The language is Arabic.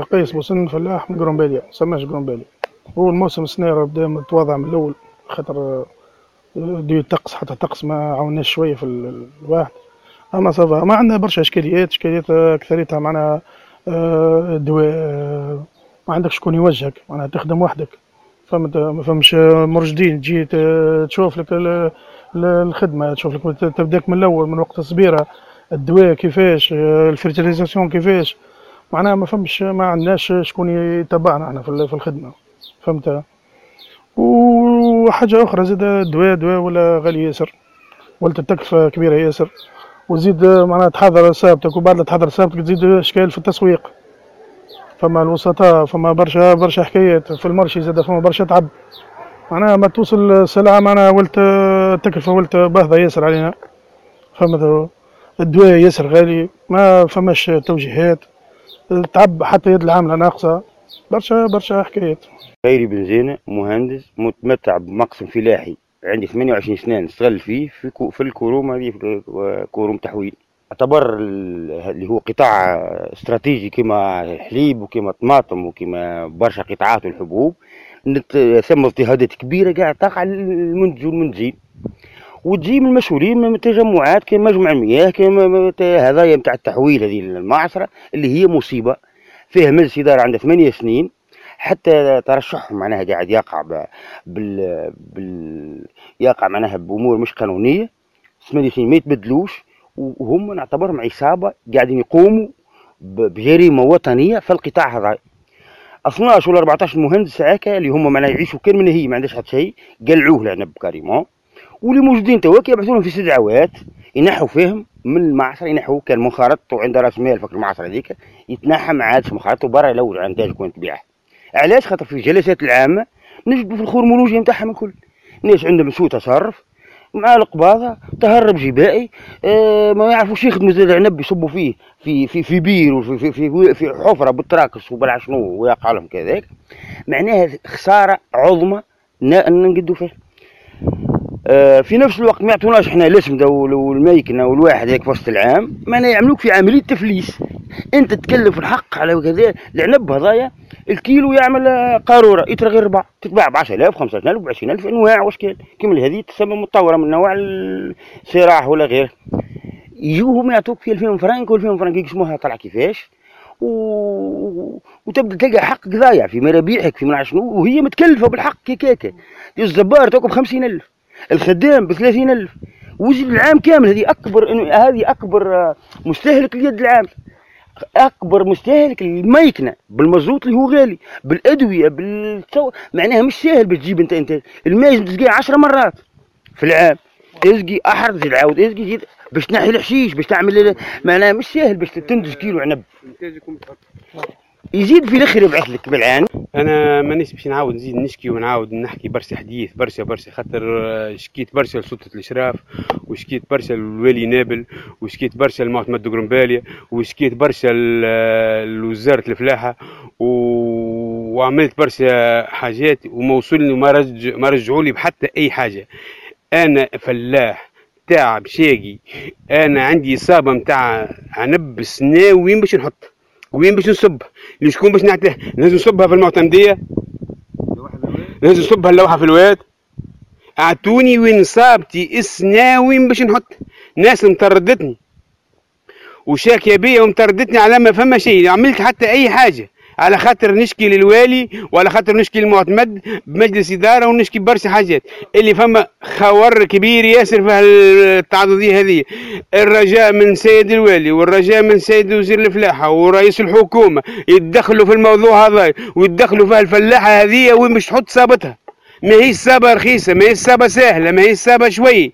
قيس بوسن فلاح من قرومباليا، مسماش قرومباليا. هو الموسم السنة راه بدا متواضع من الأول، خاطر دي الطقس، حتى الطقس ما عاوناش شوية في الواحد. أما صافا ما عندنا برشا إشكاليات أكثريتها معناها دواء، ما عندك شكون يوجهك، معناها تخدم وحدك، فهمت؟ ما فهمش مرشدين تجي تشوف لك الخدمة، تشوف لك تبداك من الأول، من وقت الصبيرة، الدواء كيفاش، الفيرتيليزاسيون كيفاش، معناها ما فهمش، ما عندناش شكون يتبعنا احنا في الخدمة، فهمت؟ وحاجة أخرى زاد، الدواء ولا غالي ياسر، ولت التكلفة كبيرة ياسر، وزيد معناها تحضر رسالتك، وبعد ما تحضر رسالتك تزيد إشكال في التسويق، فما الوسطاء، فما برشا حكايات في المرشي، زاد فما برشا تعب، معناها ما توصل السلعة، معناها ولت التكلفة ولت باهظة ياسر علينا، فهمت؟ الدواء ياسر غالي، ما فماش توجيهات، تعب حتى يد العاملة ناقصة، برشا حكايات. خيري بن زينة، مهندس متمتع بمقسم فلاحي، عندي 28 سنة نشتغل فيه في الكروم هذه، في كروم تحويل. اعتبر اللي هو قطاع استراتيجي كما الحليب وكما الطماطم وكما برشا قطاعات الحبوب، ثم اضطهادات كبيرة قاعد تقع المنتج والمنتجين، وتجي من المسؤولين من تجمعات كما مجمع المياه، كما هذايا نتاع التحويل، هذه المعصرة اللي هي مصيبة. فيها مجلس إدارة عنده 8 سنين، حتى ترشحهم معناها قاعد يقع يقع معناها بأمور مش قانونية، 8 سنين ما يتبدلوش، وهم نعتبرهم عصابة قاعدين يقوموا بجريمة وطنية في القطاع هذا. 12 ولا 14 مهندس هكا اللي هم معناها يعيشوا كان من هي، ما عندهاش حتى شيء، قلعوه لعنب كاريمون، واللي موجودين تواك يبعثوا لهم في استدعاوات ينحوا فيهم من المعصر، ينحوا كان منخرط وعنده راس مال فك المعصر هذيك، يتنحى ما عادش منخرط وبرا يلوج على نتاج كون تبيعه. علاش؟ خاطر في الجلسات العامة نجدوا في الخرمولوجيا نتاعهم الكل ناس عندهم سوء تصرف مع القباضة، تهرب جبائي، ما يعرفوش يخدموا زاد العنب، يصبوا فيه في بير وفي حفرة بالتراكس وبالع شنو ويقع لهم كذاك، معناها خسارة عظمى نقدوا فيها. في نفس الوقت ما يعطوناش احنا الاسم والميكنه والواحد هيك في وسط العام، معناها يعملوك في عمليه تفليس. انت تكلف الحق على كذا العنب هذايا، الكيلو يعمل قاروره يترغي ربع، تتباع ب 10000 15000 ب 20000 انواع واشكال، كما هذه تسمى متطوره من نوع السراح ولا غيره. يجوهم يعطوك في 2000 فرنك و2000 فرنك يقسموها طلع كيفاش، وتبدا تلقى حقك ضايع في مرابيحك في من شنو، وهي متكلفه بالحق كيكاكا. الزبار تاكل ب 50000، الخدام ب 30000، وزي العام كامل. هذه اكبر مستهلك ليد العام، اكبر مستهلك الميكنه بالمزوت اللي هو غالي، بالادويه معناها مش ساهل باش تجيب انت الماء تسقيه 10 مرات في العام، تسقي احر تزيد عاود تسقي باش تنحي الحشيش، باش تعمل معناها مش ساهل باش تنتج كيلو عنب. يزيد في الاخر يبعث لك بالعام. انا مانيش باش نعاود نزيد نشكي ونعاود نحكي برشا حديث، برشا خاطر شكيت برشا لسلطة الاشراف، وشكيت برشا للوالي نابل، وشكيت برشا لمعتمد قرنباليا، وشكيت برشا لوزارة الفلاحة، وعملت برشا حاجات وما وصلني وما رجعوا لي بحتى اي حاجة. انا فلاح تاع بشاقي، انا عندي اصابة متاع عنب سنة، وين باش نحط وين باش نصب لشكون باش نعطيه؟ لازم نصبها في المعتمدية، لازم نصبها اللوحة في الواد. اعطوني وين صابتي السنة وين باش نحط. ناس مطردتني وشاكية بيا ومطردتني على ما فما شيء، عملت حتى اي حاجة على خاطر نشكي للوالي وعلى خاطر نشكي للمعتمد بمجلس إدارة، ونشكي برشا حاجات اللي فما خور كبير ياسر في التعاضدية هذه. الرجاء من سيد الوالي والرجاء من سيد وزير الفلاحة ورئيس الحكومة يتدخلوا في الموضوع هذا ويتدخلوا في الفلاحة هذه وين باش تحط صابتها. ما هي الصابة رخيصة، ما هي الصابة سهلة، ما هي الصابة شوي.